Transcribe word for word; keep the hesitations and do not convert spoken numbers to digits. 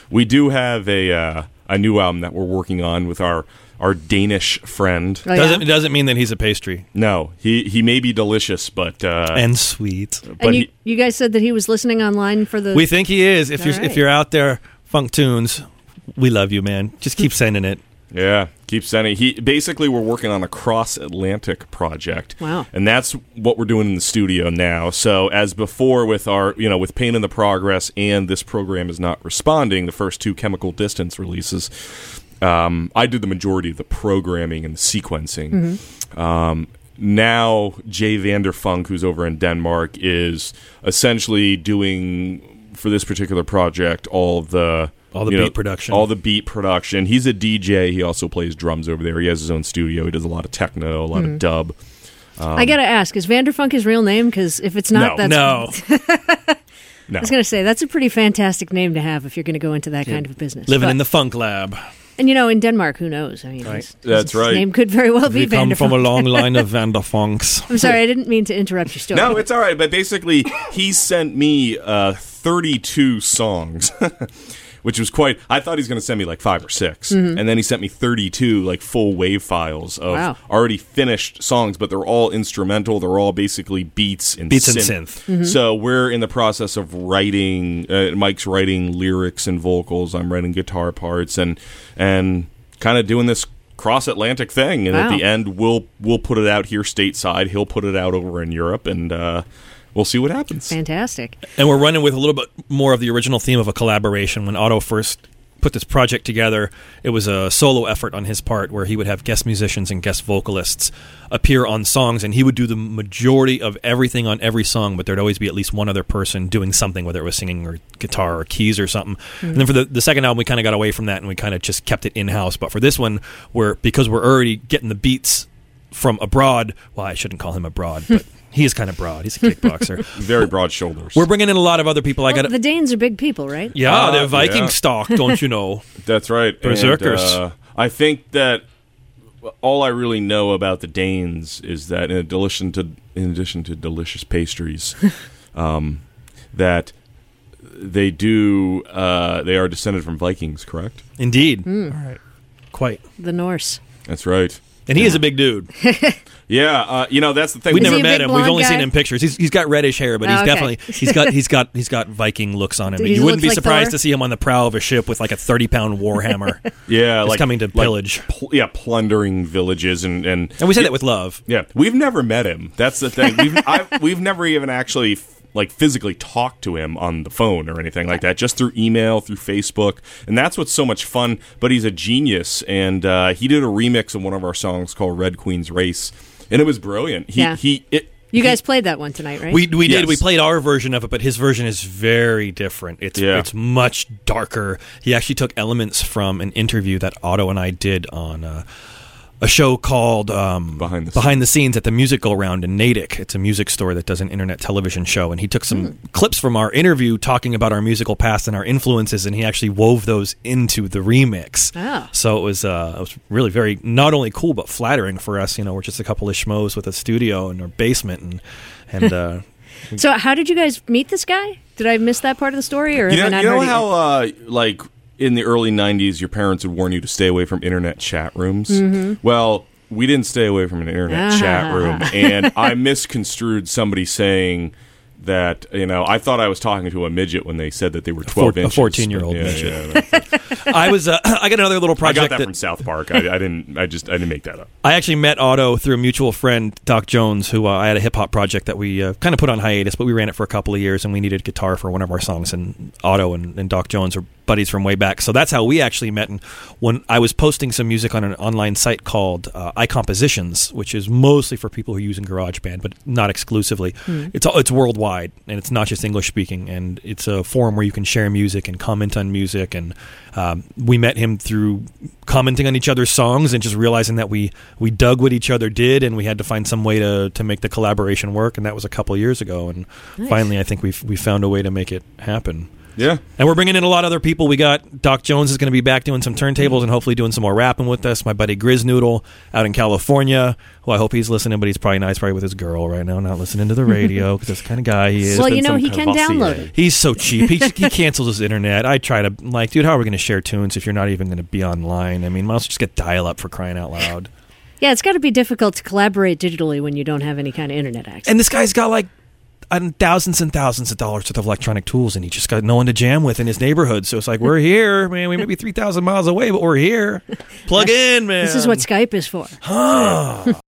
we do have a uh, a new album that we're working on with our our Danish friend. Oh, yeah? Doesn't it doesn't mean that he's a pastry. No, he he may be delicious, but uh, and sweet. But but and you, he, you guys said that he was listening online for the. We think he is. If All you're right. if you're out there, Funk Tunes, we love you, man. Just keep sending it. Yeah, keep sending. He basically we're working on a cross Atlantic project. Wow. And that's what we're doing in the studio now. So as before with our, you know, with Pain in the Progress and This Program Is Not Responding, the first two Chemical Distance releases, um, I did the majority of the programming and the sequencing. Mm-hmm. Um, now Jay Vanderfunk, who's over in Denmark, is essentially doing for this particular project all of the All the you beat know, production. All the beat production. He's a D J. He also plays drums over there. He has his own studio. He does a lot of techno, a lot Mm-hmm. of dub. Um, I gotta ask, is Vanderfunk his real name? Because if it's not, No. that's No, no. I was gonna say that's a pretty fantastic name to have if you're gonna go into that kind of business. living But- in the funk lab. and you know, in Denmark, who knows? I mean, Right. his, That's his right. name could very well be We come from a Vanderfunk. long line of Vanderfunks. I'm sorry, I didn't mean to interrupt your story. No, it's all right. But basically, he sent me uh, thirty-two songs, which was quite. I thought he was going to send me like five or six, Mm-hmm. and then he sent me thirty-two like full wave files of Wow. already finished songs, but they're all instrumental. They're all basically beats and Beats and synth. synth. So we're in the process of writing. Uh, Mike's writing lyrics and vocals. I'm writing guitar parts, and and kind of doing this cross Atlantic thing. And at Wow. the end, we'll we'll put it out here stateside. He'll put it out over in Europe, and uh, we'll see what happens. Fantastic. And we're running with a little bit more of the original theme of a collaboration. When Otto first put this project together, it was a solo effort on his part where he would have guest musicians and guest vocalists appear on songs, and he would do the majority of everything on every song, but there'd always be at least one other person doing something, whether it was singing or guitar or keys or something. Mm-hmm. And then for the, the second album, we kind of got away from that, and we kind of just kept it in-house. But for this one, we're, because we're already getting the beats from abroad, well, I shouldn't call him abroad, but he is kind of broad. He's a kickboxer. Very broad shoulders. We're bringing in a lot of other people. I Well, got the Danes are big people, right? Yeah, Uh, they're Viking yeah. stock, don't you know? That's right. Berserkers. And, uh, I think that all I really know about the Danes is that in addition to in addition to delicious pastries, um, that they do uh, they are descended from Vikings. Correct? Indeed. Mm. All right. Quite. The Norse. That's right. And he is a big dude. Yeah, uh, you know that's the thing. We've Is never he a met big him. We've blonde only guy? seen him in pictures. He's he's got reddish hair, but he's Oh, okay. definitely he's got he's got he's got Viking looks on him. He You wouldn't looks be like surprised Thor? to see him on the prow of a ship with like a thirty pound warhammer. yeah, Just like coming to like pillage. pl- yeah, plundering villages and and And we say that with love. yeah. We've never met him. That's the thing. We've I've, we've never even actually like physically talked to him on the phone or anything like that. Just through email, through Facebook, and that's what's so much fun. But he's a genius, and uh, he did a remix of one of our songs called "Red Queen's Race," and it was brilliant. He Yeah. he it. You he- guys played that one tonight, right? We we did. Yes. We played our version of it, but his version is very different. It's Yeah. it's much darker. He actually took elements from an interview that Otto and I did on uh, a show called um, Behind the Behind the Scenes at the Music Go Round in Natick. It's a music store that does an internet television show, and he took some clips from our interview talking about our musical past and our influences, and he actually wove those into the remix. Oh. So it was uh, it was really very not only cool but flattering for us. You know, we're just a couple of schmoes with a studio in our basement, and and. Uh, So, how did you guys meet this guy? Did I miss that part of the story, or You have I know, not you know heard it how uh, like in the early nineties, your parents would warn you to stay away from internet chat rooms. Mm-hmm. Well, we didn't stay away from an internet Ah. chat room, and I misconstrued somebody saying that, you know, I thought I was talking to a midget when they said that they were twelve four- a inches. fourteen-year-old Yeah, midget. yeah, I was. Uh, I got another little I project got that, from South Park. I, I didn't. I just. I didn't make that up. I actually met Otto through a mutual friend, Doc Jones, who uh, I had a hip hop project that we uh, kind of put on hiatus, but we ran it for a couple of years, and we needed guitar for one of our songs. And Otto and, and Doc Jones are buddies from way back, so that's how we actually met. And when I was posting some music on an online site called uh, iCompositions, which is mostly for people who are using GarageBand, but not exclusively. Hmm. It's it's worldwide, and it's not just English speaking. And it's a forum where you can share music and comment on music. And um, we met him through commenting on each other's songs and just realizing that we we dug what each other did, and we had to find some way to to make the collaboration work. And that was a couple years ago. And Nice. finally, I think we've we found a way to make it happen. Yeah. And we're bringing in a lot of other people. We got Doc Jones is going to be back doing some turntables and hopefully doing some more rapping with us. My buddy Grizz Noodle out in California, who I hope he's listening, but he's probably nice, probably with his girl right now, not listening to the radio because that's the kind of guy he is. Well, you know, he can download it. He's so cheap. He, he cancels his internet. I try to, like, dude, how are we going to share tunes if you're not even going to be online? I mean, might as well just get dial-up for crying out loud. Yeah, it's got to be difficult to collaborate digitally when you don't have any kind of internet access. And this guy's got, like, and thousands and thousands of dollars worth of electronic tools, and he just got no one to jam with in his neighborhood. So it's like, we're here, man. We may be three thousand miles away, but we're here. Plug in, man. This is what Skype is for. Huh.